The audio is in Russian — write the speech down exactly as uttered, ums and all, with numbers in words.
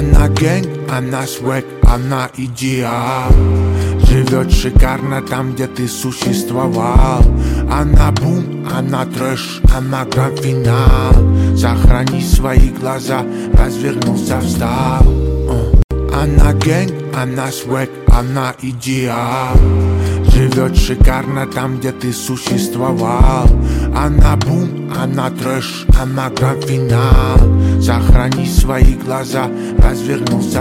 Она гэнг, она свек, она идеал. Живет шикарно там, где ты существовал. Она бум, она трэш, она гранд-финал. Сохрани свои глаза, развернулся, встал. Она гэнг, она свек, она идеал. Живет шикарно там, где ты существовал. Она бум, она трэш, она гранд-финал. Сохрани свои глаза, развернулся,